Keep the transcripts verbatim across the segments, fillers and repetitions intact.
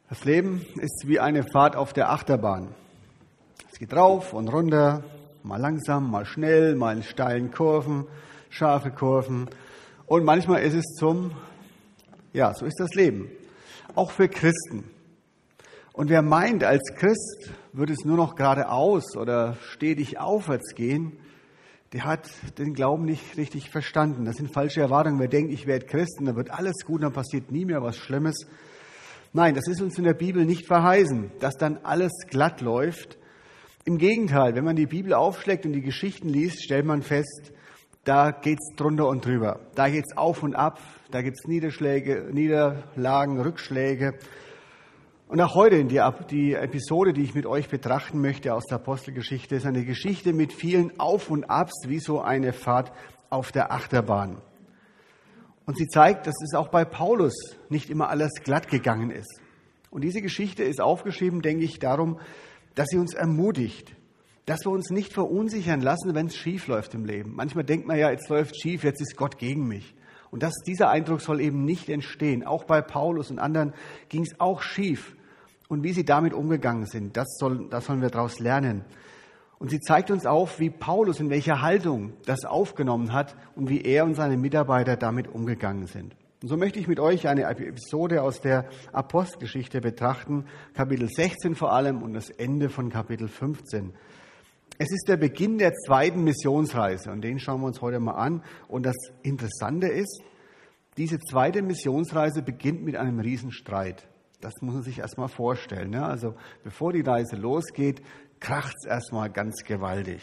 Das Leben ist wie eine Fahrt auf der Achterbahn. Es geht rauf und runter, mal langsam, mal schnell, mal in steilen Kurven, scharfe Kurven. Und manchmal ist es zum, ja, so ist das Leben. Auch für Christen. Und wer meint, als Christ würde es nur noch geradeaus oder stetig aufwärts gehen, der hat den Glauben nicht richtig verstanden. Das sind falsche Erwartungen. Wer denkt, ich werde Christ und dann wird alles gut, dann passiert nie mehr was Schlimmes. Nein, das ist uns in der Bibel nicht verheißen, dass dann alles glatt läuft. Im Gegenteil, wenn man die Bibel aufschlägt und die Geschichten liest, stellt man fest, da geht's drunter und drüber. Da geht's auf und ab, da gibt's Niederschläge, Niederlagen, Rückschläge. Und auch heute in die, die Episode, die ich mit euch betrachten möchte aus der Apostelgeschichte, ist eine Geschichte mit vielen Auf und Abs, wie so eine Fahrt auf der Achterbahn. Und sie zeigt, dass es auch bei Paulus nicht immer alles glatt gegangen ist. Und diese Geschichte ist aufgeschrieben, denke ich, darum, dass sie uns ermutigt, dass wir uns nicht verunsichern lassen, wenn es schief läuft im Leben. Manchmal denkt man ja, jetzt läuft schief, jetzt ist Gott gegen mich. Und das, dieser Eindruck soll eben nicht entstehen. Auch bei Paulus und anderen ging es auch schief. Und wie sie damit umgegangen sind, das, soll, das sollen wir daraus lernen. Und sie zeigt uns auf, wie Paulus in welcher Haltung das aufgenommen hat und wie er und seine Mitarbeiter damit umgegangen sind. Und so möchte ich mit euch eine Episode aus der Apostelgeschichte betrachten, Kapitel sechzehn vor allem und das Ende von Kapitel fünfzehn. Es ist der Beginn der zweiten Missionsreise und den schauen wir uns heute mal an. Und das Interessante ist, diese zweite Missionsreise beginnt mit einem Riesenstreit. Das muss man sich erstmal vorstellen. Ne? Also bevor die Reise losgeht, kracht es erstmal ganz gewaltig.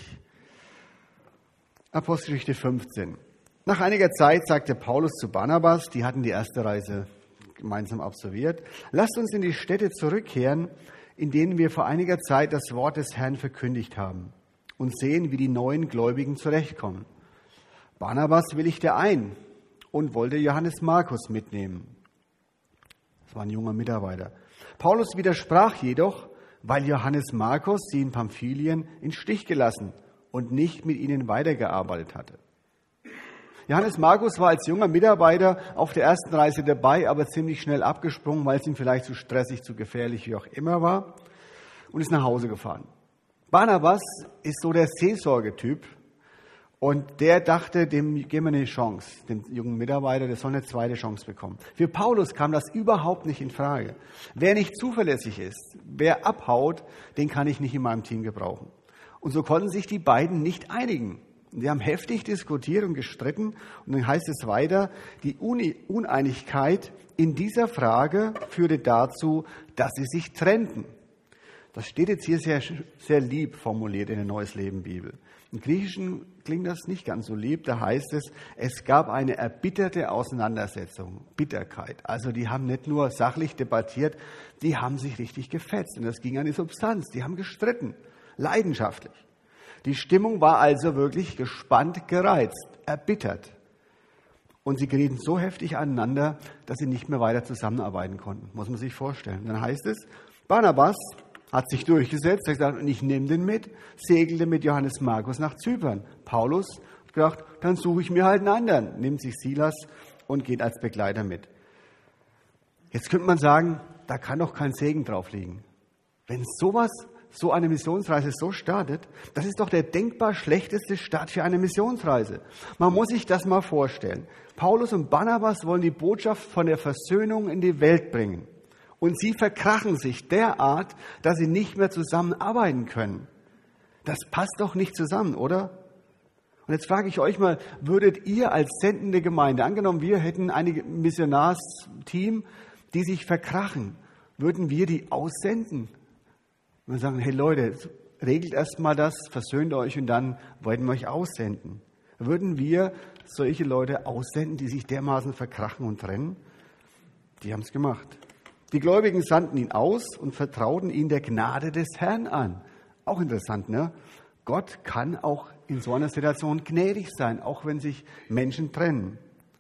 Apostelgeschichte fünfzehn. Nach einiger Zeit sagte Paulus zu Barnabas, die hatten die erste Reise gemeinsam absolviert, lasst uns in die Städte zurückkehren, in denen wir vor einiger Zeit das Wort des Herrn verkündigt haben und sehen, wie die neuen Gläubigen zurechtkommen. Barnabas willigte ein und wollte Johannes Markus mitnehmen. Das war ein junger Mitarbeiter. Paulus widersprach jedoch, weil Johannes Markus sie in Pamphylien in Stich gelassen und nicht mit ihnen weitergearbeitet hatte. Johannes Markus war als junger Mitarbeiter auf der ersten Reise dabei, aber ziemlich schnell abgesprungen, weil es ihm vielleicht zu stressig, zu gefährlich, wie auch immer war, und ist nach Hause gefahren. Barnabas ist so der Seelsorgetyp und der dachte, dem geben wir eine Chance, dem jungen Mitarbeiter, der soll eine zweite Chance bekommen. Für Paulus kam das überhaupt nicht in Frage. Wer nicht zuverlässig ist, wer abhaut, den kann ich nicht in meinem Team gebrauchen. Und so konnten sich die beiden nicht einigen. Sie haben heftig diskutiert und gestritten. Und dann heißt es weiter, die Uneinigkeit in dieser Frage führte dazu, dass sie sich trennten. Das steht jetzt hier sehr, sehr lieb formuliert in der Neues Leben Bibel. Im Griechischen klingt das nicht ganz so lieb. Da heißt es, es gab eine erbitterte Auseinandersetzung, Bitterkeit. Also die haben nicht nur sachlich debattiert, die haben sich richtig gefetzt. Und das ging an die Substanz. Die haben gestritten, leidenschaftlich. Die Stimmung war also wirklich gespannt, gereizt, erbittert. Und sie gerieten so heftig aneinander, dass sie nicht mehr weiter zusammenarbeiten konnten. Muss man sich vorstellen. Dann heißt es, Barnabas hat sich durchgesetzt, hat gesagt, und ich nehme den mit, segelte mit Johannes Markus nach Zypern. Paulus hat gedacht, dann suche ich mir halt einen anderen, nimmt sich Silas und geht als Begleiter mit. Jetzt könnte man sagen, da kann doch kein Segen drauf liegen. Wenn sowas, so eine Missionsreise so startet, das ist doch der denkbar schlechteste Start für eine Missionsreise. Man muss sich das mal vorstellen. Paulus und Barnabas wollen die Botschaft von der Versöhnung in die Welt bringen. Und sie verkrachen sich derart, dass sie nicht mehr zusammenarbeiten können. Das passt doch nicht zusammen, oder? Und jetzt frage ich euch mal, würdet ihr als sendende Gemeinde, angenommen wir hätten ein Missionarsteam, die sich verkrachen, würden wir die aussenden? Und wir sagen, hey Leute, regelt erst mal das, versöhnt euch und dann werden wir euch aussenden. Würden wir solche Leute aussenden, die sich dermaßen verkrachen und trennen? Die haben es gemacht. Die Gläubigen sandten ihn aus und vertrauten ihn der Gnade des Herrn an. Auch interessant, ne? Gott kann auch in so einer Situation gnädig sein, auch wenn sich Menschen trennen.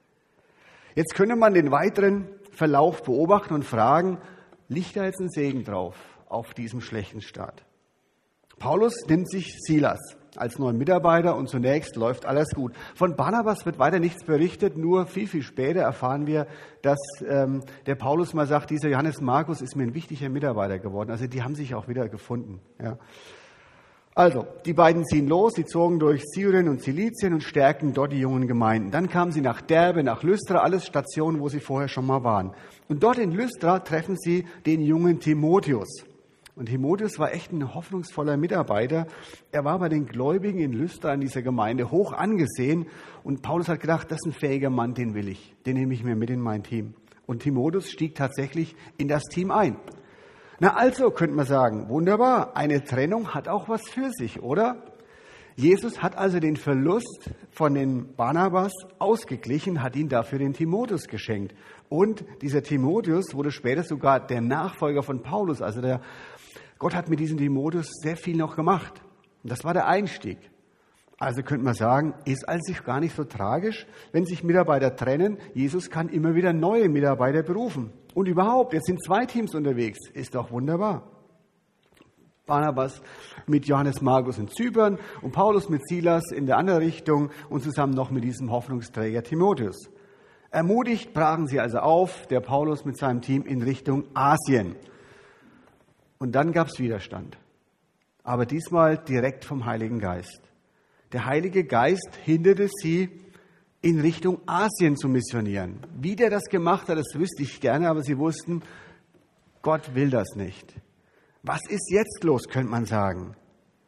Jetzt könnte man den weiteren Verlauf beobachten und fragen, liegt da jetzt ein Segen drauf auf diesem schlechten Start? Paulus nimmt sich Silas als neuen Mitarbeiter und zunächst läuft alles gut. Von Barnabas wird weiter nichts berichtet, nur viel, viel später erfahren wir, dass ähm, der Paulus mal sagt, dieser Johannes Markus ist mir ein wichtiger Mitarbeiter geworden. Also die haben sich auch wieder gefunden. Ja. Also, die beiden ziehen los, sie zogen durch Syrien und Zilizien und stärkten dort die jungen Gemeinden. Dann kamen sie nach Derbe, nach Lystra, alles Stationen, wo sie vorher schon mal waren. Und dort in Lystra treffen sie den jungen Timotheus. Und Timotheus war echt ein hoffnungsvoller Mitarbeiter. Er war bei den Gläubigen in Lystra in dieser Gemeinde hoch angesehen. Und Paulus hat gedacht, das ist ein fähiger Mann, den will ich. Den nehme ich mir mit in mein Team. Und Timotheus stieg tatsächlich in das Team ein. Na also, könnte man sagen, wunderbar, eine Trennung hat auch was für sich, oder? Jesus hat also den Verlust von den Barnabas ausgeglichen, hat ihn dafür den Timotheus geschenkt. Und dieser Timotheus wurde später sogar der Nachfolger von Paulus. Also der Gott hat mit diesem Timotheus sehr viel noch gemacht. Und das war der Einstieg. Also könnte man sagen, ist also gar nicht so tragisch, wenn sich Mitarbeiter trennen. Jesus kann immer wieder neue Mitarbeiter berufen. Und überhaupt, jetzt sind zwei Teams unterwegs. Ist doch wunderbar. Barnabas mit Johannes Markus in Zypern und Paulus mit Silas in der anderen Richtung und zusammen noch mit diesem Hoffnungsträger Timotheus. Ermutigt brachen sie also auf, der Paulus mit seinem Team in Richtung Asien. Und dann gab es Widerstand. Aber diesmal direkt vom Heiligen Geist. Der Heilige Geist hinderte sie, in Richtung Asien zu missionieren. Wie der das gemacht hat, das wüsste ich gerne, aber sie wussten, Gott will das nicht. Was ist jetzt los, könnte man sagen.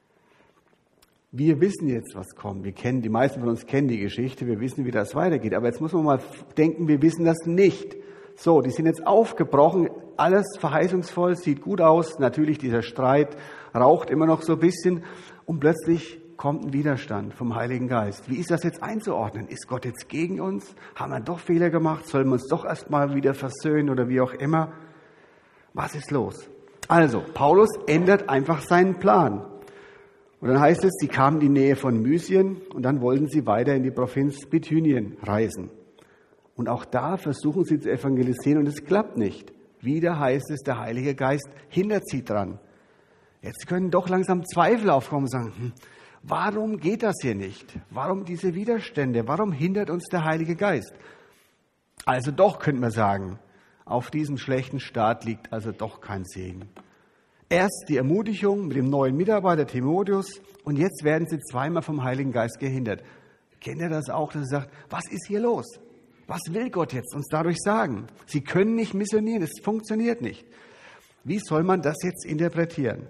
Wir wissen jetzt, was kommt. Wir kennen, die meisten von uns kennen die Geschichte, wir wissen, wie das weitergeht. Aber jetzt muss man mal denken, wir wissen das nicht. So, die sind jetzt aufgebrochen, alles verheißungsvoll, sieht gut aus. Natürlich, dieser Streit raucht immer noch so ein bisschen. Und plötzlich kommt ein Widerstand vom Heiligen Geist. Wie ist das jetzt einzuordnen? Ist Gott jetzt gegen uns? Haben wir doch Fehler gemacht? Sollen wir uns doch erst mal wieder versöhnen oder wie auch immer? Was ist los? Also, Paulus ändert einfach seinen Plan. Und dann heißt es, sie kamen in die Nähe von Mysien und dann wollten sie weiter in die Provinz Bithynien reisen. Und auch da versuchen sie zu evangelisieren und es klappt nicht. Wieder heißt es, der Heilige Geist hindert sie dran. Jetzt können doch langsam Zweifel aufkommen und sagen, hm, warum geht das hier nicht? Warum diese Widerstände? Warum hindert uns der Heilige Geist? Also doch, könnte man sagen, auf diesem schlechten Start liegt also doch kein Segen. Erst die Ermutigung mit dem neuen Mitarbeiter Timotheus und jetzt werden sie zweimal vom Heiligen Geist gehindert. Kennt ihr das auch, dass ihr sagt, was ist hier los? Was will Gott jetzt uns dadurch sagen? Sie können nicht missionieren, es funktioniert nicht. Wie soll man das jetzt interpretieren?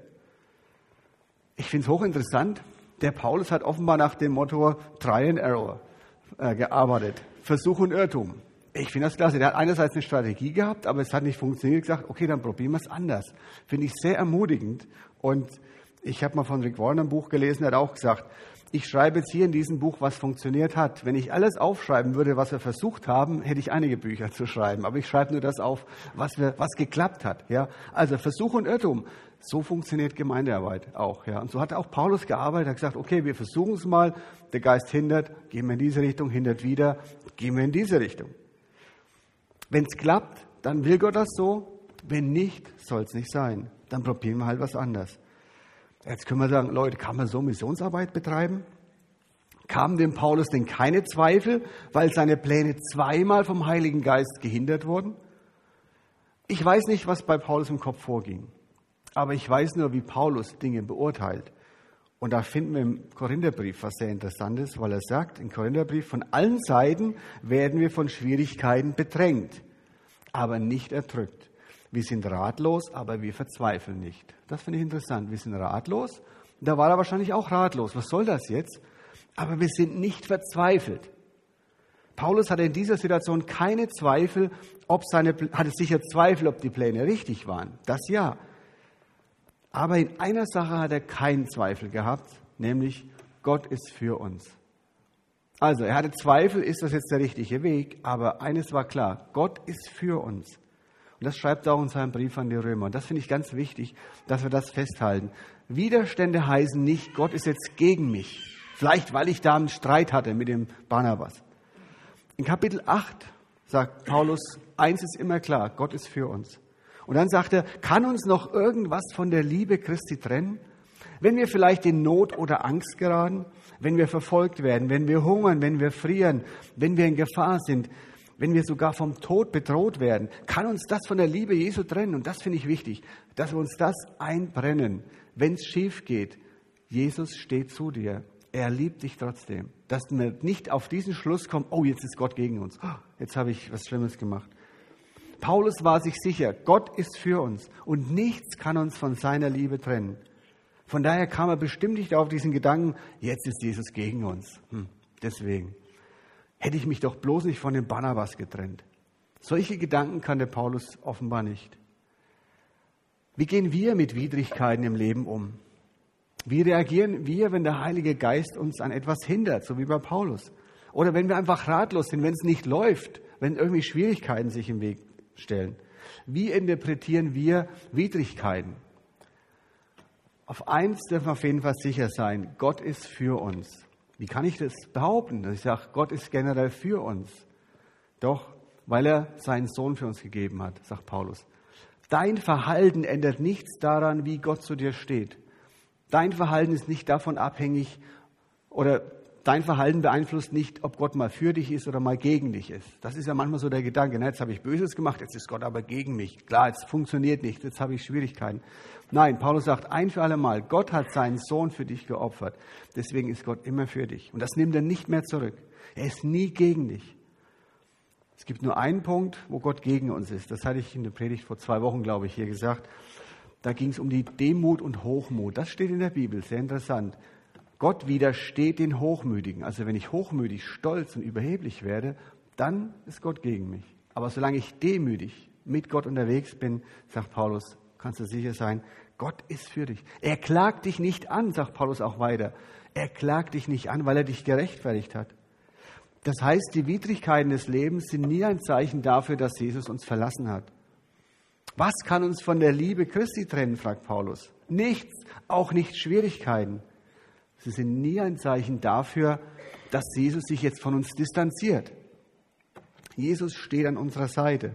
Ich finde es hochinteressant. Der Paulus hat offenbar nach dem Motto Try and Error äh, gearbeitet. Versuch und Irrtum. Ich finde das klasse. Der hat einerseits eine Strategie gehabt, aber es hat nicht funktioniert. Gesagt, okay, dann probieren wir es anders. Finde ich sehr ermutigend. Und ich habe mal von Rick Warren ein Buch gelesen, der hat auch gesagt, ich schreibe jetzt hier in diesem Buch, was funktioniert hat. Wenn ich alles aufschreiben würde, was wir versucht haben, hätte ich einige Bücher zu schreiben. Aber ich schreibe nur das auf, was wir, was geklappt hat. Ja, also Versuch und Irrtum. So funktioniert Gemeindearbeit auch. Ja, und so hat auch Paulus gearbeitet. Er hat gesagt, okay, wir versuchen es mal. Der Geist hindert, gehen wir in diese Richtung, hindert wieder, gehen wir in diese Richtung. Wenn es klappt, dann will Gott das so. Wenn nicht, soll es nicht sein. Dann probieren wir halt was anderes. Jetzt können wir sagen, Leute, kann man so Missionsarbeit betreiben? Kamen dem Paulus denn keine Zweifel, weil seine Pläne zweimal vom Heiligen Geist gehindert wurden? Ich weiß nicht, was bei Paulus im Kopf vorging. Aber ich weiß nur, wie Paulus Dinge beurteilt. Und da finden wir im Korintherbrief was sehr Interessantes, weil er sagt, im Korintherbrief, von allen Seiten werden wir von Schwierigkeiten bedrängt, aber nicht erdrückt. Wir sind ratlos, aber wir verzweifeln nicht. Das finde ich interessant. Wir sind ratlos. Da war er wahrscheinlich auch ratlos. Was soll das jetzt? Aber wir sind nicht verzweifelt. Paulus hatte in dieser Situation keine Zweifel, ob seine, hatte sicher Zweifel, ob die Pläne richtig waren. Das ja. Aber in einer Sache hat er keinen Zweifel gehabt, nämlich Gott ist für uns. Also er hatte Zweifel, ist das jetzt der richtige Weg? Aber eines war klar, Gott ist für uns. Und das schreibt er auch in seinem Brief an die Römer. Und das finde ich ganz wichtig, dass wir das festhalten. Widerstände heißen nicht, Gott ist jetzt gegen mich. Vielleicht, weil ich da einen Streit hatte mit dem Barnabas. In Kapitel acht sagt Paulus, eins ist immer klar, Gott ist für uns. Und dann sagt er, kann uns noch irgendwas von der Liebe Christi trennen? Wenn wir vielleicht in Not oder Angst geraten, wenn wir verfolgt werden, wenn wir hungern, wenn wir frieren, wenn wir in Gefahr sind, wenn wir sogar vom Tod bedroht werden, kann uns das von der Liebe Jesu trennen. Und das finde ich wichtig, dass wir uns das einbrennen. Wenn es schief geht, Jesus steht zu dir. Er liebt dich trotzdem. Dass wir nicht auf diesen Schluss kommen, oh, jetzt ist Gott gegen uns. Oh, jetzt habe ich was Schlimmes gemacht. Paulus war sich sicher, Gott ist für uns und nichts kann uns von seiner Liebe trennen. Von daher kam er bestimmt nicht auf diesen Gedanken, jetzt ist Jesus gegen uns. Hm, deswegen hätte ich mich doch bloß nicht von dem Barnabas getrennt. Solche Gedanken kannte Paulus offenbar nicht. Wie gehen wir mit Widrigkeiten im Leben um? Wie reagieren wir, wenn der Heilige Geist uns an etwas hindert, so wie bei Paulus? Oder wenn wir einfach ratlos sind, wenn es nicht läuft, wenn irgendwie Schwierigkeiten sich im Weg stellen? Wie interpretieren wir Widrigkeiten? Auf eins dürfen wir auf jeden Fall sicher sein, Gott ist für uns. Wie kann ich das behaupten, dass ich sage, Gott ist generell für uns? Doch, weil er seinen Sohn für uns gegeben hat, sagt Paulus. Dein Verhalten ändert nichts daran, wie Gott zu dir steht. Dein Verhalten ist nicht davon abhängig oder dein Verhalten beeinflusst nicht, ob Gott mal für dich ist oder mal gegen dich ist. Das ist ja manchmal so der Gedanke, jetzt habe ich Böses gemacht, jetzt ist Gott aber gegen mich. Klar, jetzt funktioniert nichts, jetzt habe ich Schwierigkeiten. Nein, Paulus sagt ein für alle Mal, Gott hat seinen Sohn für dich geopfert. Deswegen ist Gott immer für dich. Und das nimmt er nicht mehr zurück. Er ist nie gegen dich. Es gibt nur einen Punkt, wo Gott gegen uns ist. Das hatte ich in der Predigt vor zwei Wochen, glaube ich, hier gesagt. Da ging es um die Demut und Hochmut. Das steht in der Bibel, sehr interessant. Gott widersteht den Hochmütigen. Also wenn ich hochmütig, stolz und überheblich werde, dann ist Gott gegen mich. Aber solange ich demütig mit Gott unterwegs bin, sagt Paulus, kannst du sicher sein, Gott ist für dich. Er klagt dich nicht an, sagt Paulus auch weiter. Er klagt dich nicht an, weil er dich gerechtfertigt hat. Das heißt, die Widrigkeiten des Lebens sind nie ein Zeichen dafür, dass Jesus uns verlassen hat. Was kann uns von der Liebe Christi trennen, fragt Paulus. Nichts, auch nicht Schwierigkeiten. Sie sind nie ein Zeichen dafür, dass Jesus sich jetzt von uns distanziert. Jesus steht an unserer Seite.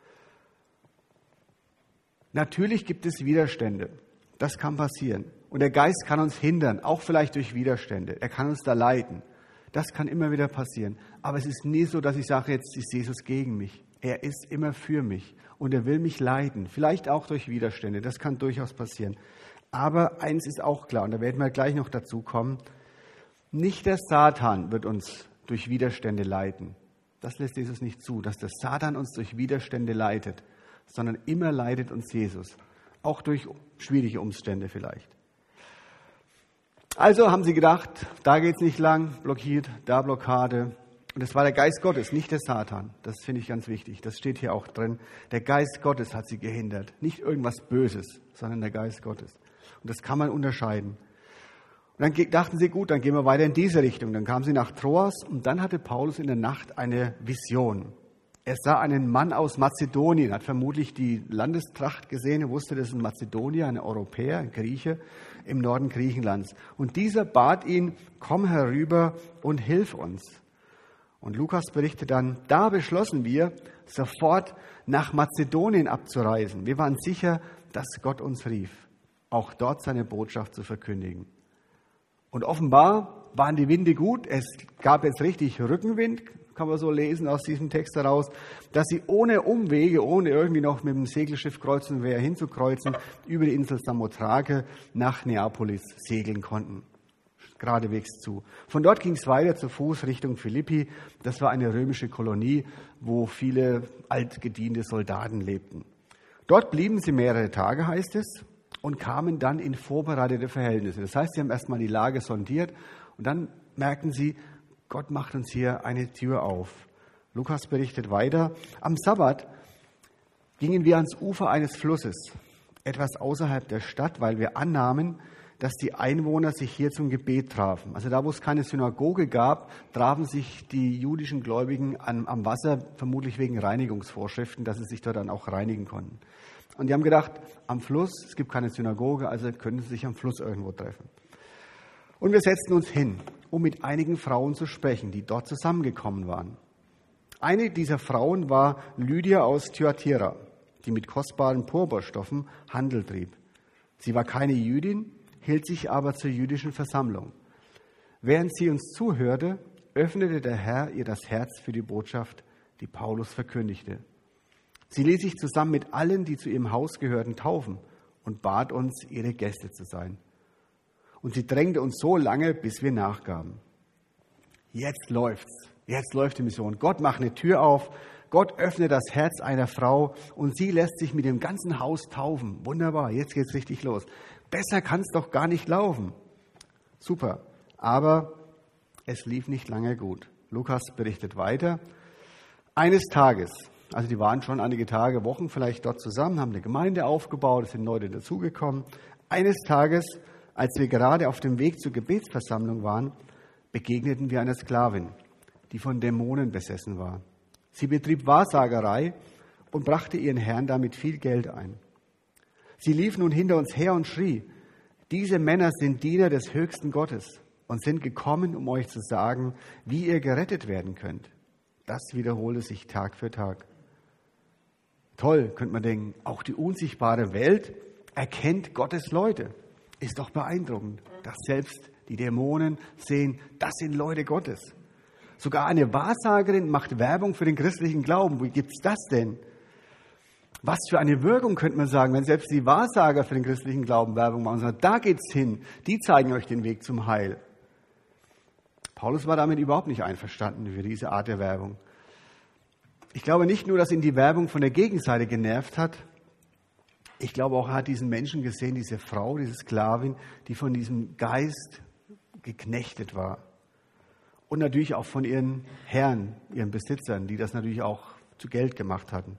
Natürlich gibt es Widerstände. Das kann passieren. Und der Geist kann uns hindern, auch vielleicht durch Widerstände. Er kann uns da leiten. Das kann immer wieder passieren. Aber es ist nie so, dass ich sage, jetzt ist Jesus gegen mich. Er ist immer für mich und er will mich leiten. Vielleicht auch durch Widerstände. Das kann durchaus passieren. Aber eins ist auch klar, und da werden wir gleich noch dazu kommen, nicht der Satan wird uns durch Widerstände leiten. Das lässt Jesus nicht zu, dass der Satan uns durch Widerstände leitet, sondern immer leitet uns Jesus. Auch durch schwierige Umstände vielleicht. Also haben sie gedacht, da geht's nicht lang, blockiert, da Blockade. Und es war der Geist Gottes, nicht der Satan. Das finde ich ganz wichtig. Das steht hier auch drin. Der Geist Gottes hat sie gehindert. Nicht irgendwas Böses, sondern der Geist Gottes. Und das kann man unterscheiden. Und dann dachten sie, gut, dann gehen wir weiter in diese Richtung. Dann kamen sie nach Troas und dann hatte Paulus in der Nacht eine Vision. Er sah einen Mann aus Mazedonien, hat vermutlich die Landestracht gesehen. Er wusste, das ist ein Mazedonier, ein Europäer, ein Grieche im Norden Griechenlands. Und dieser bat ihn, komm herüber und hilf uns. Und Lukas berichtet dann, da beschlossen wir, sofort nach Mazedonien abzureisen. Wir waren sicher, dass Gott uns rief, auch dort seine Botschaft zu verkündigen. Und offenbar waren die Winde gut. Es gab jetzt richtig Rückenwind, kann man so lesen aus diesem Text heraus, dass sie ohne Umwege, ohne irgendwie noch mit dem Segelschiff kreuzen und hinzukreuzen, über die Insel Samothrake nach Neapolis segeln konnten. Geradewegs zu. Von dort ging es weiter zu Fuß Richtung Philippi. Das war eine römische Kolonie, wo viele altgediente Soldaten lebten. Dort blieben sie mehrere Tage, heißt es, und kamen dann in vorbereitete Verhältnisse. Das heißt, sie haben erstmal die Lage sondiert und dann merkten sie, Gott macht uns hier eine Tür auf. Lukas berichtet weiter, am Sabbat gingen wir ans Ufer eines Flusses, etwas außerhalb der Stadt, weil wir annahmen, dass die Einwohner sich hier zum Gebet trafen. Also da, wo es keine Synagoge gab, trafen sich die jüdischen Gläubigen am, am Wasser, vermutlich wegen Reinigungsvorschriften, dass sie sich dort dann auch reinigen konnten. Und die haben gedacht, am Fluss, es gibt keine Synagoge, also können sie sich am Fluss irgendwo treffen. Und wir setzten uns hin, um mit einigen Frauen zu sprechen, die dort zusammengekommen waren. Eine dieser Frauen war Lydia aus Thyatira, die mit kostbaren Purpurstoffen Handel trieb. Sie war keine Jüdin, hielt sich aber zur jüdischen Versammlung. Während sie uns zuhörte, öffnete der Herr ihr das Herz für die Botschaft, die Paulus verkündigte. Sie ließ sich zusammen mit allen, die zu ihrem Haus gehörten, taufen und bat uns, ihre Gäste zu sein. Und sie drängte uns so lange, bis wir nachgaben. Jetzt läuft's. Jetzt läuft die Mission. Gott macht eine Tür auf. Gott öffnet das Herz einer Frau und sie lässt sich mit dem ganzen Haus taufen. Wunderbar, jetzt geht's richtig los. Besser kann's doch gar nicht laufen. Super. Aber es lief nicht lange gut. Lukas berichtet weiter. Eines Tages, also die waren schon einige Tage, Wochen vielleicht dort zusammen, haben eine Gemeinde aufgebaut, es sind Leute dazugekommen. Eines Tages, als wir gerade auf dem Weg zur Gebetsversammlung waren, begegneten wir einer Sklavin, die von Dämonen besessen war. Sie betrieb Wahrsagerei und brachte ihren Herrn damit viel Geld ein. Sie lief nun hinter uns her und schrie, diese Männer sind Diener des höchsten Gottes und sind gekommen, um euch zu sagen, wie ihr gerettet werden könnt. Das wiederholte sich Tag für Tag. Toll, könnte man denken, auch die unsichtbare Welt erkennt Gottes Leute. Ist doch beeindruckend, dass selbst die Dämonen sehen, das sind Leute Gottes. Sogar eine Wahrsagerin macht Werbung für den christlichen Glauben. Wie gibt's das denn? Was für eine Wirkung, könnte man sagen, wenn selbst die Wahrsager für den christlichen Glauben Werbung machen. Sagen, da geht's hin, die zeigen euch den Weg zum Heil. Paulus war damit überhaupt nicht einverstanden für diese Art der Werbung. Ich glaube nicht nur, dass ihn die Werbung von der Gegenseite genervt hat. Ich glaube auch, er hat diesen Menschen gesehen, diese Frau, diese Sklavin, die von diesem Geist geknechtet war. Und natürlich auch von ihren Herren, ihren Besitzern, die das natürlich auch zu Geld gemacht hatten.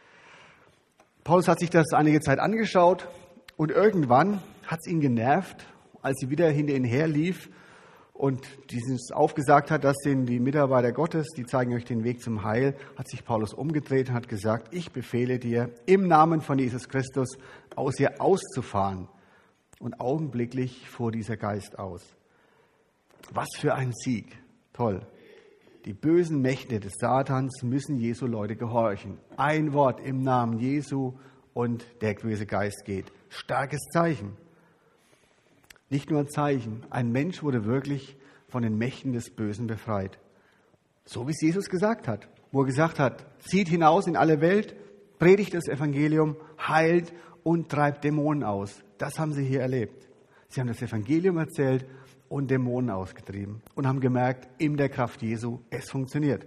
Paulus hat sich das einige Zeit angeschaut und irgendwann hat es ihn genervt, als sie wieder hinter ihn herlief und dieses aufgesagt hat, das sind die Mitarbeiter Gottes, die zeigen euch den Weg zum Heil, hat sich Paulus umgedreht und hat gesagt, ich befehle dir, im Namen von Jesus Christus aus ihr auszufahren. Und augenblicklich fuhr dieser Geist aus. Was für ein Sieg. Toll. Die bösen Mächte des Satans müssen Jesu Leute gehorchen. Ein Wort im Namen Jesu und der böse Geist geht. Starkes Zeichen. Nicht nur ein Zeichen, ein Mensch wurde wirklich von den Mächten des Bösen befreit. So wie es Jesus gesagt hat, wo er gesagt hat, zieht hinaus in alle Welt, predigt das Evangelium, heilt und treibt Dämonen aus. Das haben sie hier erlebt. Sie haben das Evangelium erzählt und Dämonen ausgetrieben und haben gemerkt, in der Kraft Jesu, es funktioniert.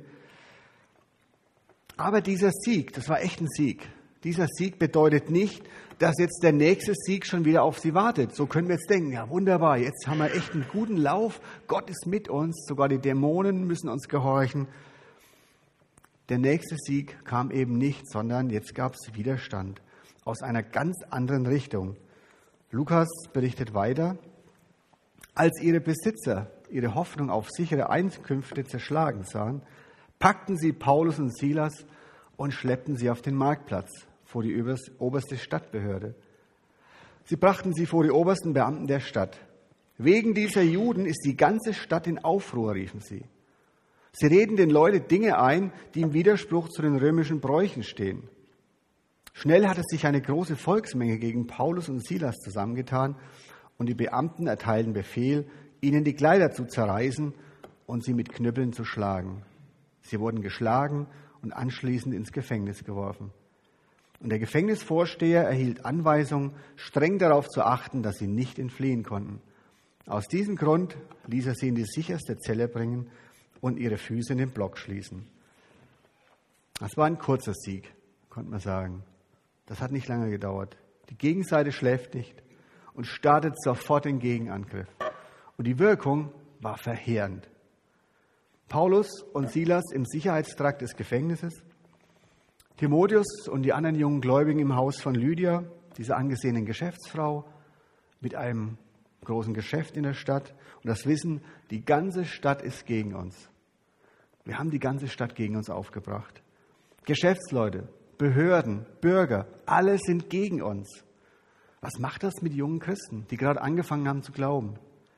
Aber dieser Sieg, das war echt ein Sieg. Dieser Sieg bedeutet nicht, dass jetzt der nächste Sieg schon wieder auf sie wartet. So können wir jetzt denken, ja wunderbar, jetzt haben wir echt einen guten Lauf. Gott ist mit uns, sogar die Dämonen müssen uns gehorchen. Der nächste Sieg kam eben nicht, sondern jetzt gab es Widerstand aus einer ganz anderen Richtung. Lukas berichtet weiter, als ihre Besitzer ihre Hoffnung auf sichere Einkünfte zerschlagen sahen, packten sie Paulus und Silas und schleppten sie auf den Marktplatz vor die oberste Stadtbehörde. Sie brachten sie vor die obersten Beamten der Stadt. Wegen dieser Juden ist die ganze Stadt in Aufruhr, riefen sie. Sie reden den Leuten Dinge ein, die im Widerspruch zu den römischen Bräuchen stehen. Schnell hatte sich eine große Volksmenge gegen Paulus und Silas zusammengetan und die Beamten erteilten Befehl, ihnen die Kleider zu zerreißen und sie mit Knüppeln zu schlagen. Sie wurden geschlagen und anschließend ins Gefängnis geworfen. Und der Gefängnisvorsteher erhielt Anweisung, streng darauf zu achten, dass sie nicht entfliehen konnten. Aus diesem Grund ließ er sie in die sicherste Zelle bringen und ihre Füße in den Block schließen. Das war ein kurzer Sieg, konnte man sagen. Das hat nicht lange gedauert. Die Gegenseite schläft nicht und startet sofort den Gegenangriff. Und die Wirkung war verheerend. Paulus und Silas im Sicherheitstrakt des Gefängnisses, Timotheus und die anderen jungen Gläubigen im Haus von Lydia, dieser angesehenen Geschäftsfrau, mit einem großen Geschäft in der Stadt. Und das Wissen, die ganze Stadt ist gegen uns. Wir haben die ganze Stadt gegen uns aufgebracht. Geschäftsleute, Behörden, Bürger, alle sind gegen uns. Was macht das mit jungen Christen, die gerade angefangen haben zu glauben?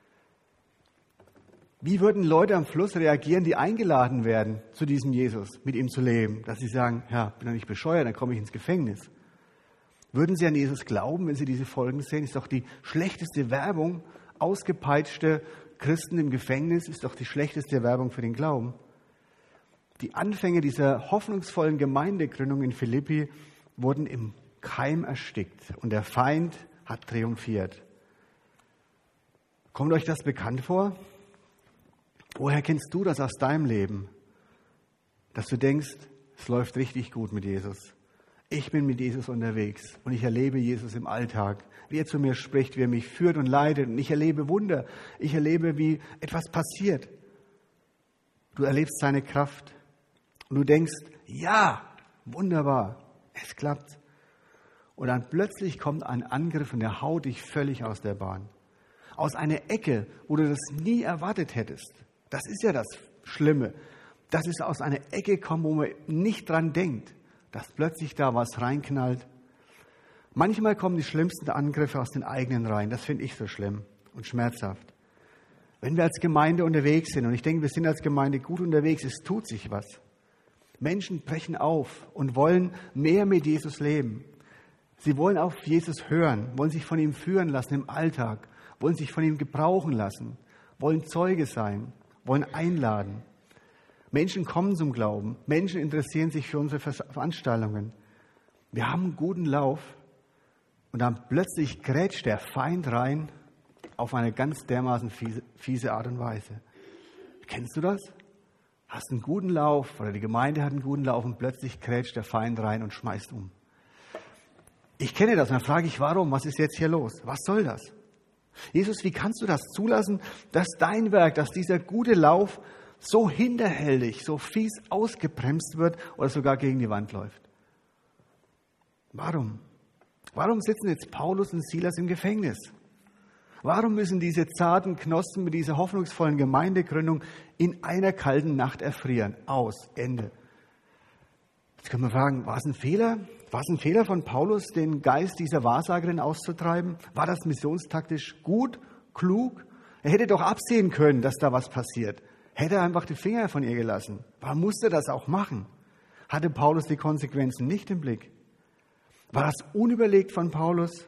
Wie würden Leute am Fluss reagieren, die eingeladen werden, zu diesem Jesus, mit ihm zu leben? Dass sie sagen, ja, bin doch nicht bescheuert, dann komme ich ins Gefängnis. Würden sie an Jesus glauben, wenn sie diese Folgen sehen? Ist doch die schlechteste Werbung. Ausgepeitschte Christen im Gefängnis ist doch die schlechteste Werbung für den Glauben. Die Anfänge dieser hoffnungsvollen Gemeindegründung in Philippi wurden im Keim erstickt und der Feind hat triumphiert. Kommt euch das bekannt vor? Woher kennst du das aus deinem Leben? Dass du denkst, es läuft richtig gut mit Jesus. Ich bin mit Jesus unterwegs und ich erlebe Jesus im Alltag, wie er zu mir spricht, wie er mich führt und leitet. Und ich erlebe Wunder. Ich erlebe, wie etwas passiert. Du erlebst seine Kraft und du denkst, ja, wunderbar, es klappt. Und dann plötzlich kommt ein Angriff und der haut dich völlig aus der Bahn. Aus einer Ecke, wo du das nie erwartet hättest. Das ist ja das Schlimme. Das ist aus einer Ecke kommen, wo man nicht dran denkt, dass plötzlich da was reinknallt. Manchmal kommen die schlimmsten Angriffe aus den eigenen Reihen. Das finde ich so schlimm und schmerzhaft. Wenn wir als Gemeinde unterwegs sind, und ich denke, wir sind als Gemeinde gut unterwegs, es tut sich was. Menschen brechen auf und wollen mehr mit Jesus leben. Sie wollen auf Jesus hören, wollen sich von ihm führen lassen im Alltag, wollen sich von ihm gebrauchen lassen, wollen Zeuge sein, wollen einladen. Menschen kommen zum Glauben. Menschen interessieren sich für unsere Veranstaltungen. Wir haben einen guten Lauf und dann plötzlich grätscht der Feind rein auf eine ganz dermaßen fiese, fiese Art und Weise. Kennst du das? Hast einen guten Lauf oder die Gemeinde hat einen guten Lauf und plötzlich grätscht der Feind rein und schmeißt um. Ich kenne das und dann frage ich, warum? Was ist jetzt hier los? Was soll das? Jesus, wie kannst du das zulassen, dass dein Werk, dass dieser gute Lauf so hinterhältig, so fies ausgebremst wird oder sogar gegen die Wand läuft? Warum? Warum sitzen jetzt Paulus und Silas im Gefängnis? Warum müssen diese zarten Knospen mit dieser hoffnungsvollen Gemeindegründung in einer kalten Nacht erfrieren? Aus, Ende. Jetzt können wir fragen, war es ein Fehler? War es ein Fehler von Paulus, den Geist dieser Wahrsagerin auszutreiben? War das missionstaktisch gut, klug? Er hätte doch absehen können, dass da was passiert. Hätte er einfach die Finger von ihr gelassen. Warum musste er das auch machen? Hatte Paulus die Konsequenzen nicht im Blick? War das unüberlegt von Paulus?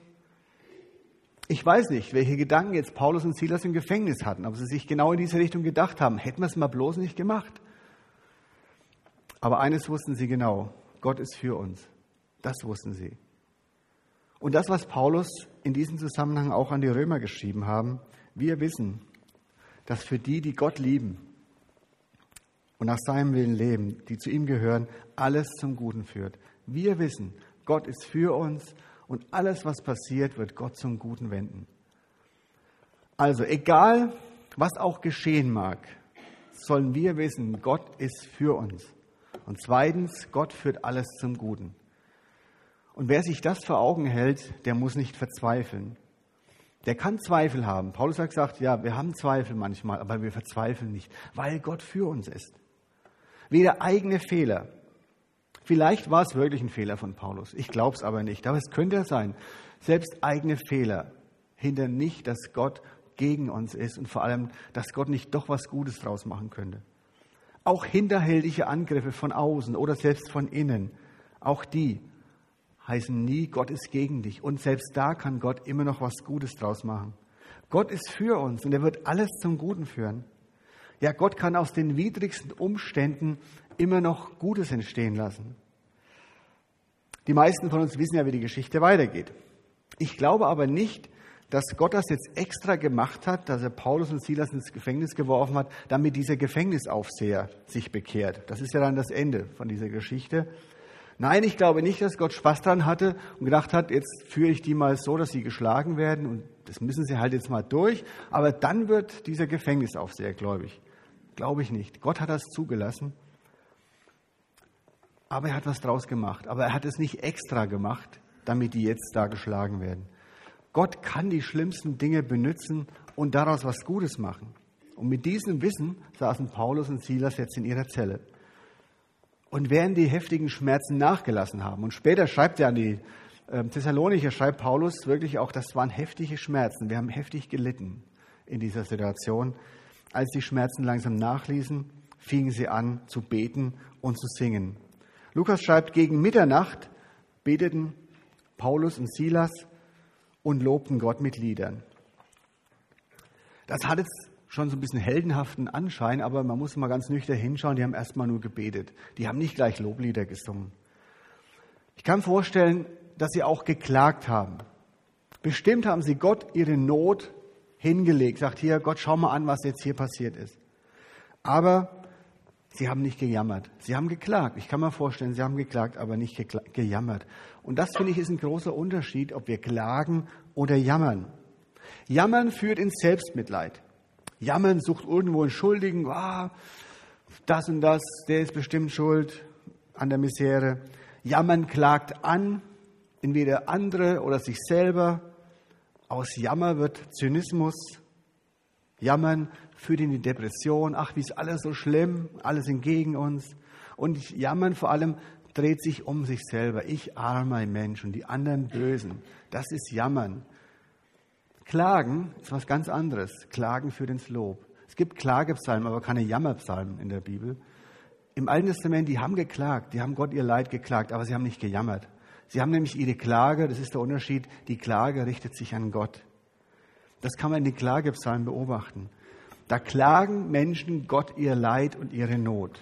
Ich weiß nicht, welche Gedanken jetzt Paulus und Silas im Gefängnis hatten, ob sie sich genau in diese Richtung gedacht haben. Hätten wir es mal bloß nicht gemacht. Aber eines wussten sie genau, Gott ist für uns. Das wussten sie. Und das, was Paulus in diesem Zusammenhang auch an die Römer geschrieben haben, wir wissen, dass für die, die Gott lieben und nach seinem Willen leben, die zu ihm gehören, alles zum Guten führt. Wir wissen, Gott ist für uns und alles, was passiert, wird Gott zum Guten wenden. Also, egal, was auch geschehen mag, sollen wir wissen, Gott ist für uns. Und zweitens, Gott führt alles zum Guten. Und wer sich das vor Augen hält, der muss nicht verzweifeln. Der kann Zweifel haben. Paulus hat gesagt, ja, wir haben Zweifel manchmal, aber wir verzweifeln nicht, weil Gott für uns ist. Weder eigene Fehler. Vielleicht war es wirklich ein Fehler von Paulus. Ich glaube es aber nicht. Aber es könnte ja sein. Selbst eigene Fehler hindern nicht, dass Gott gegen uns ist und vor allem, dass Gott nicht doch was Gutes draus machen könnte. Auch hinterhältige Angriffe von außen oder selbst von innen, auch die heißen nie, Gott ist gegen dich. Und selbst da kann Gott immer noch was Gutes draus machen. Gott ist für uns und er wird alles zum Guten führen. Ja, Gott kann aus den widrigsten Umständen immer noch Gutes entstehen lassen. Die meisten von uns wissen ja, wie die Geschichte weitergeht. Ich glaube aber nicht, dass Gott das jetzt extra gemacht hat, dass er Paulus und Silas ins Gefängnis geworfen hat, damit dieser Gefängnisaufseher sich bekehrt. Das ist ja dann das Ende von dieser Geschichte. Nein, ich glaube nicht, dass Gott Spaß dran hatte und gedacht hat, jetzt führe ich die mal so, dass sie geschlagen werden und das müssen sie halt jetzt mal durch. Aber dann wird dieser Gefängnisaufseher gläubig. Glaube ich nicht. Gott hat das zugelassen. Aber er hat was draus gemacht. Aber er hat es nicht extra gemacht, damit die jetzt da geschlagen werden. Gott kann die schlimmsten Dinge benutzen und daraus was Gutes machen. Und mit diesem Wissen saßen Paulus und Silas jetzt in ihrer Zelle. Und während die heftigen Schmerzen nachgelassen haben, und später schreibt er an die äh, Thessalonicher, schreibt Paulus wirklich auch, das waren heftige Schmerzen. Wir haben heftig gelitten in dieser Situation. Als die Schmerzen langsam nachließen, fingen sie an zu beten und zu singen. Lukas schreibt, gegen Mitternacht beteten Paulus und Silas, und lobten Gott mit Liedern. Das hat jetzt schon so ein bisschen heldenhaften Anschein, aber man muss mal ganz nüchtern hinschauen, die haben erstmal nur gebetet. Die haben nicht gleich Loblieder gesungen. Ich kann mir vorstellen, dass sie auch geklagt haben. Bestimmt haben sie Gott ihre Not hingelegt. Sagt hier, Gott, schau mal an, was jetzt hier passiert ist. Aber sie haben nicht gejammert. Sie haben geklagt. Ich kann mir vorstellen, sie haben geklagt, aber nicht gekla- gejammert. Und das, finde ich, ist ein großer Unterschied, ob wir klagen oder jammern. Jammern führt ins Selbstmitleid. Jammern sucht irgendwo einen Schuldigen. Ah, das und das, der ist bestimmt schuld an der Misere. Jammern klagt an, entweder andere oder sich selber. Aus Jammer wird Zynismus. Jammern führt in die Depression. Ach, wie ist alles so schlimm, alles sind gegen uns. Und Jammern vor allem dreht sich um sich selber. Ich armer Mensch und die anderen Bösen. Das ist Jammern. Klagen ist was ganz anderes. Klagen führt ins Lob. Es gibt Klagepsalmen, aber keine Jammerpsalmen in der Bibel. Im Alten Testament, die haben geklagt, die haben Gott ihr Leid geklagt, aber sie haben nicht gejammert. Sie haben nämlich ihre Klage, das ist der Unterschied, die Klage richtet sich an Gott. Das kann man in den Klagepsalmen beobachten. Da klagen Menschen Gott ihr Leid und ihre Not.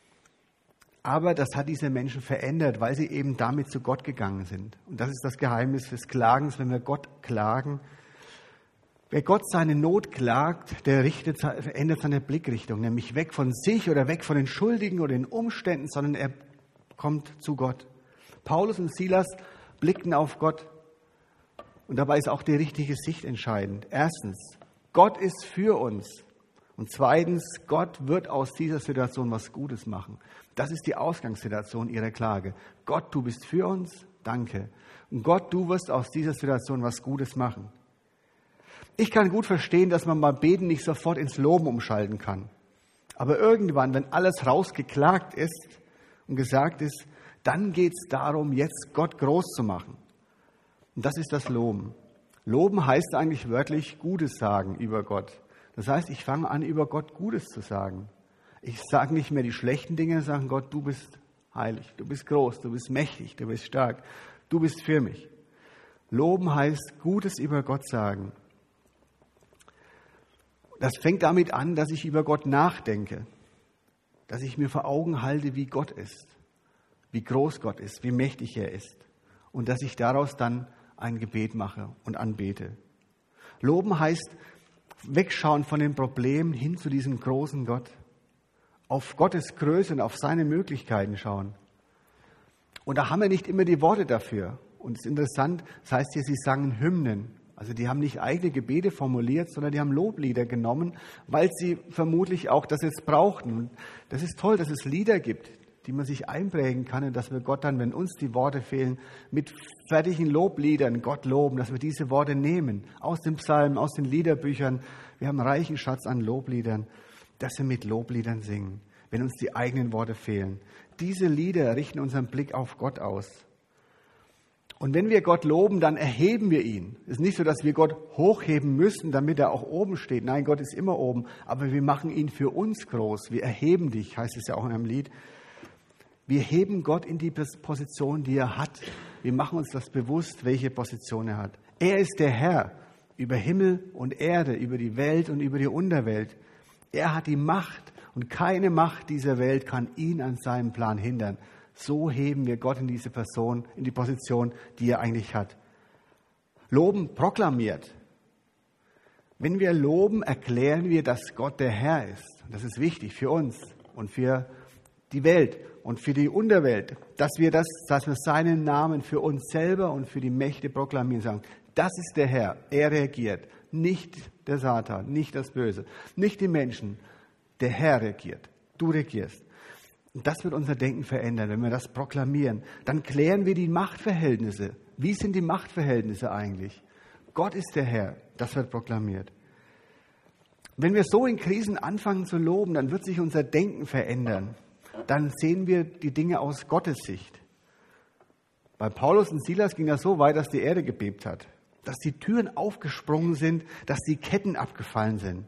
Aber das hat diese Menschen verändert, weil sie eben damit zu Gott gegangen sind. Und das ist das Geheimnis des Klagens, wenn wir Gott klagen. Wer Gott seine Not klagt, der richtet, verändert seine Blickrichtung, nämlich weg von sich oder weg von den Schuldigen oder den Umständen, sondern er kommt zu Gott. Paulus und Silas blickten auf Gott und dabei ist auch die richtige Sicht entscheidend. Erstens, Gott ist für uns und zweitens, Gott wird aus dieser Situation was Gutes machen. Das ist die Ausgangssituation ihrer Klage. Gott, du bist für uns, danke. Und Gott, du wirst aus dieser Situation was Gutes machen. Ich kann gut verstehen, dass man beim Beten nicht sofort ins Loben umschalten kann. Aber irgendwann, wenn alles rausgeklagt ist und gesagt ist, dann geht es darum, jetzt Gott groß zu machen. Und das ist das Loben. Loben heißt eigentlich wörtlich Gutes sagen über Gott. Das heißt, ich fange an, über Gott Gutes zu sagen. Ich sage nicht mehr die schlechten Dinge, sondern Gott, du bist heilig, du bist groß, du bist mächtig, du bist stark, du bist für mich. Loben heißt Gutes über Gott sagen. Das fängt damit an, dass ich über Gott nachdenke, dass ich mir vor Augen halte, wie Gott ist, wie groß Gott ist, wie mächtig er ist und dass ich daraus dann ein Gebet mache und anbete. Loben heißt wegschauen von den Problemen hin zu diesem großen Gott, auf Gottes Größe und auf seine Möglichkeiten schauen. Und da haben wir nicht immer die Worte dafür. Und es ist interessant, das heißt hier, sie sangen Hymnen. Also die haben nicht eigene Gebete formuliert, sondern die haben Loblieder genommen, weil sie vermutlich auch das jetzt brauchten. Und das ist toll, dass es Lieder gibt, die man sich einprägen kann und dass wir Gott dann, wenn uns die Worte fehlen, mit fertigen Lobliedern Gott loben, dass wir diese Worte nehmen aus den Psalmen, aus den Liederbüchern. Wir haben einen reichen Schatz an Lobliedern, dass wir mit Lobliedern singen, wenn uns die eigenen Worte fehlen. Diese Lieder richten unseren Blick auf Gott aus. Und wenn wir Gott loben, dann erheben wir ihn. Es ist nicht so, dass wir Gott hochheben müssen, damit er auch oben steht. Nein, Gott ist immer oben, aber wir machen ihn für uns groß. Wir erheben dich, heißt es ja auch in einem Lied. Wir heben Gott in die Position, die er hat. Wir machen uns das bewusst, welche Position er hat. Er ist der Herr über Himmel und Erde, über die Welt und über die Unterwelt. Er hat die Macht und keine Macht dieser Welt kann ihn an seinem Plan hindern. So heben wir Gott in diese Person, in die Position, die er eigentlich hat. Loben proklamiert. Wenn wir loben, erklären wir, dass Gott der Herr ist. Das ist wichtig für uns und für die Welt und für die Unterwelt, dass wir das, dass wir seinen Namen für uns selber und für die Mächte proklamieren, sagen, das ist der Herr, er regiert, nicht der Satan, nicht das Böse, nicht die Menschen, der Herr regiert, du regierst. Und das wird unser Denken verändern, wenn wir das proklamieren. Dann klären wir die Machtverhältnisse. Wie sind die Machtverhältnisse eigentlich? Gott ist der Herr, das wird proklamiert. Wenn wir so in Krisen anfangen zu loben, dann wird sich unser Denken verändern. Dann sehen wir die Dinge aus Gottes Sicht. Bei Paulus und Silas ging das so weit, dass die Erde gebebt hat, dass die Türen aufgesprungen sind, dass die Ketten abgefallen sind.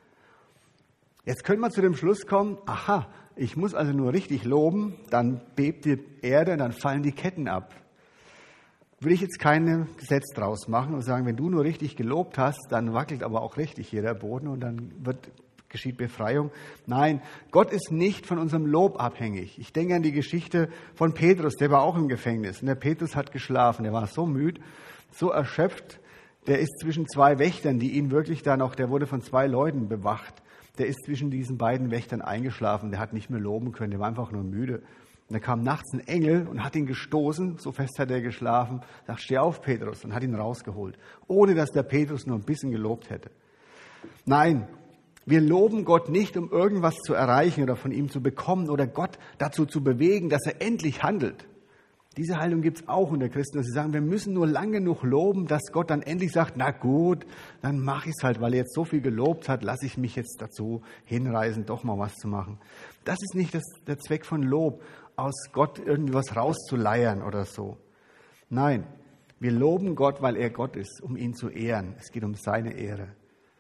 Jetzt können wir zu dem Schluss kommen, aha, ich muss also nur richtig loben, dann bebt die Erde, dann fallen die Ketten ab. will ich jetzt kein Gesetz draus machen und sagen, wenn du nur richtig gelobt hast, dann wackelt aber auch richtig hier der Boden und dann wird, geschieht Befreiung. Nein, Gott ist nicht von unserem Lob abhängig. Ich denke an die Geschichte von Petrus, der war auch im Gefängnis. Und der Petrus hat geschlafen, der war so müde, so erschöpft. Der ist zwischen zwei Wächtern, die ihn wirklich da noch, der wurde von zwei Leuten bewacht. Der ist zwischen diesen beiden Wächtern eingeschlafen, der hat nicht mehr loben können, der war einfach nur müde. Und da kam nachts ein Engel und hat ihn gestoßen, so fest hat er geschlafen, sagt, steh auf, Petrus, und hat ihn rausgeholt, ohne dass der Petrus nur ein bisschen gelobt hätte. Nein, wir loben Gott nicht, um irgendwas zu erreichen oder von ihm zu bekommen oder Gott dazu zu bewegen, dass er endlich handelt. Diese Haltung gibt es auch unter Christen, dass sie sagen, wir müssen nur lang genug loben, dass Gott dann endlich sagt, na gut, dann mache ich es halt, weil er jetzt so viel gelobt hat, lasse ich mich jetzt dazu hinreißen, doch mal was zu machen. Das ist nicht das, der Zweck von Lob, aus Gott irgendwie was rauszuleiern oder so. Nein, wir loben Gott, weil er Gott ist, um ihn zu ehren. Es geht um seine Ehre.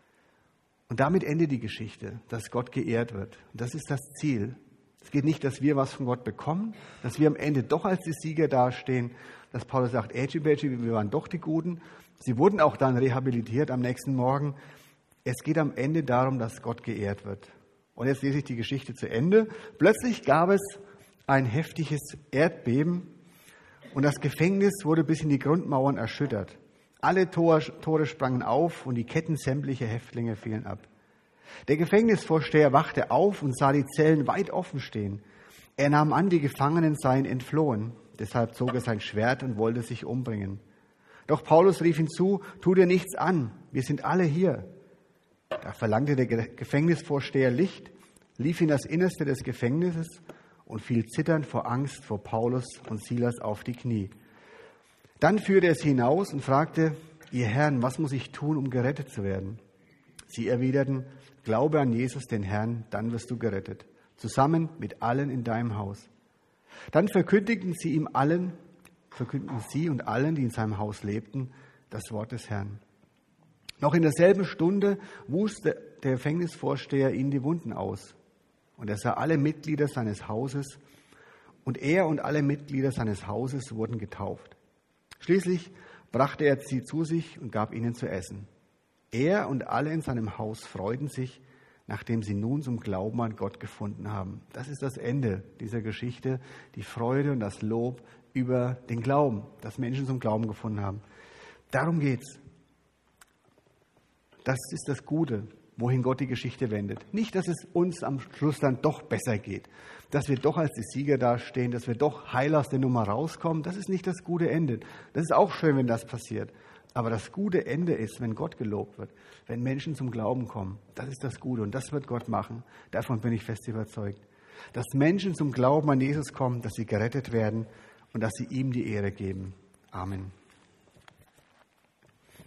Und damit endet die Geschichte, dass Gott geehrt wird. Und das ist das Ziel. Es geht nicht, dass wir was von Gott bekommen, dass wir am Ende doch als die Sieger dastehen, dass Paulus sagt, Ätschi, Bätschi, wir waren doch die Guten. Sie wurden auch dann rehabilitiert am nächsten Morgen. Es geht am Ende darum, dass Gott geehrt wird. Und jetzt lese ich die Geschichte zu Ende. Plötzlich gab es ein heftiges Erdbeben und das Gefängnis wurde bis in die Grundmauern erschüttert. Alle Tor, Tore sprangen auf und die Ketten sämtlicher Häftlinge fielen ab. Der Gefängnisvorsteher wachte auf und sah die Zellen weit offen stehen. Er nahm an, die Gefangenen seien entflohen. Deshalb zog er sein Schwert und wollte sich umbringen. Doch Paulus rief ihm zu, tu dir nichts an, wir sind alle hier. Da verlangte der Gefängnisvorsteher Licht, lief in das Innerste des Gefängnisses und fiel zitternd vor Angst vor Paulus und Silas auf die Knie. Dann führte er sie hinaus und fragte, ihr Herren, was muss ich tun, um gerettet zu werden? Sie erwiderten, glaube an Jesus, den Herrn, dann wirst du gerettet, zusammen mit allen in deinem Haus. Dann verkündigten sie ihm allen, verkündigten sie und allen, die in seinem Haus lebten, das Wort des Herrn. Noch in derselben Stunde wusch der Gefängnisvorsteher ihnen die Wunden aus. Und er sah alle Mitglieder seines Hauses, und er und alle Mitglieder seines Hauses wurden getauft. Schließlich brachte er sie zu sich und gab ihnen zu essen. Er und alle in seinem Haus freuten sich, nachdem sie nun zum Glauben an Gott gefunden haben. Das ist das Ende dieser Geschichte, die Freude und das Lob über den Glauben, dass Menschen zum Glauben gefunden haben. Darum geht's. Das ist das Gute, wohin Gott die Geschichte wendet. Nicht, dass es uns am Schluss dann doch besser geht, dass wir doch als die Sieger dastehen, dass wir doch heil aus der Nummer rauskommen. Das ist nicht das gute Ende. Das ist auch schön, wenn das passiert. Aber das gute Ende ist, wenn Gott gelobt wird, wenn Menschen zum Glauben kommen. Das ist das Gute und das wird Gott machen. Davon bin ich fest überzeugt. Dass Menschen zum Glauben an Jesus kommen, dass sie gerettet werden und dass sie ihm die Ehre geben. Amen.